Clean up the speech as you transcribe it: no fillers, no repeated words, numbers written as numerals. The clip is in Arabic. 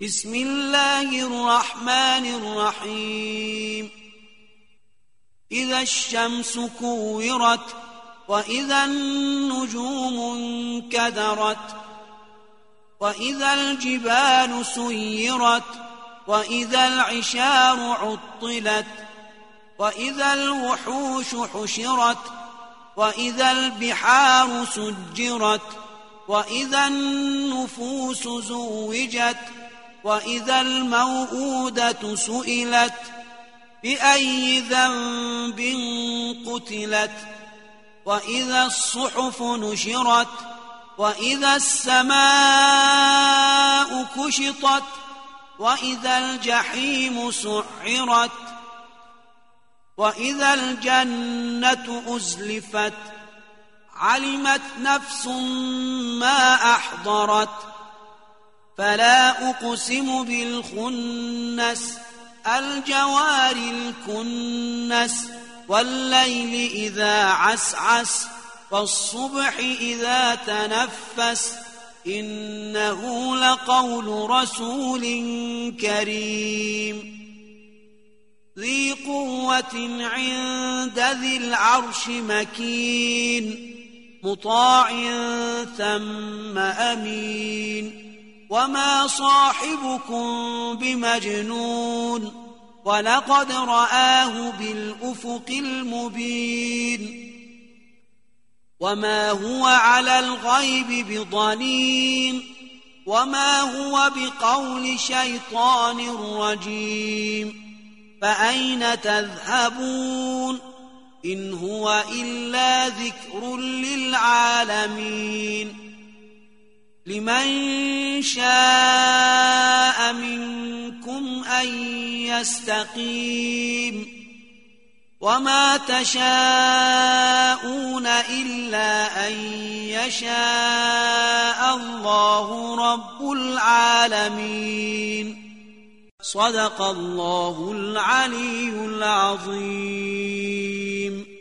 بسم الله الرحمن الرحيم إذا الشمس كورت وإذا النجوم انكدرت وإذا الجبال سيرت وإذا العشار عطلت وإذا الوحوش حشرت وإذا البحار سجرت وإذا النفوس زوجت وإذا الموءودة سئلت بأي ذنب قتلت وإذا الصحف نشرت وإذا السماء كشطت وإذا الجحيم سعرت وإذا الجنة أزلفت علمت نفس ما أحضرت فلا أقسم بالخنس الجوار الكنس والليل إذا عسعس والصبح إذا تنفس إنه لقول رسول كريم ذي قوة عند ذي العرش مكين مطاع ثم أمين وما صاحبكم بمجنون ولقد رآه بالأفق المبين وما هو على الغيب بضنين وما هو بقول شيطان رجيم فأين تذهبون إن هو إلا ذكر للعالمين لمن شاء منكم أن يستقيم وما تشاءون إلا أن يشاء الله رب العالمين صدق الله العلي العظيم.